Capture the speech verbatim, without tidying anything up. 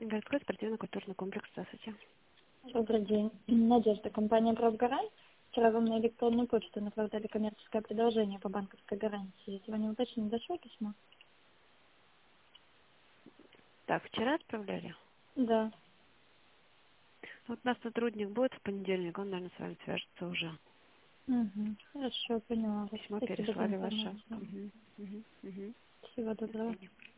Городской спортивно-культурный комплекс. Здравствуйте. Добрый день. Надежда, компания «Правгарант». Вчера вам на электронную почту направляли коммерческое предложение по банковской гарантии. Сегодня уточнить, дошло письмо? Так, вчера отправляли? Да. Вот у нас сотрудник будет в понедельник, он, наверное, с вами свяжется уже. Угу. Хорошо, поняла вас. Письмо Спасибо за переслали ваше. информацию. Угу, угу, угу. Всего До доброго. свидания.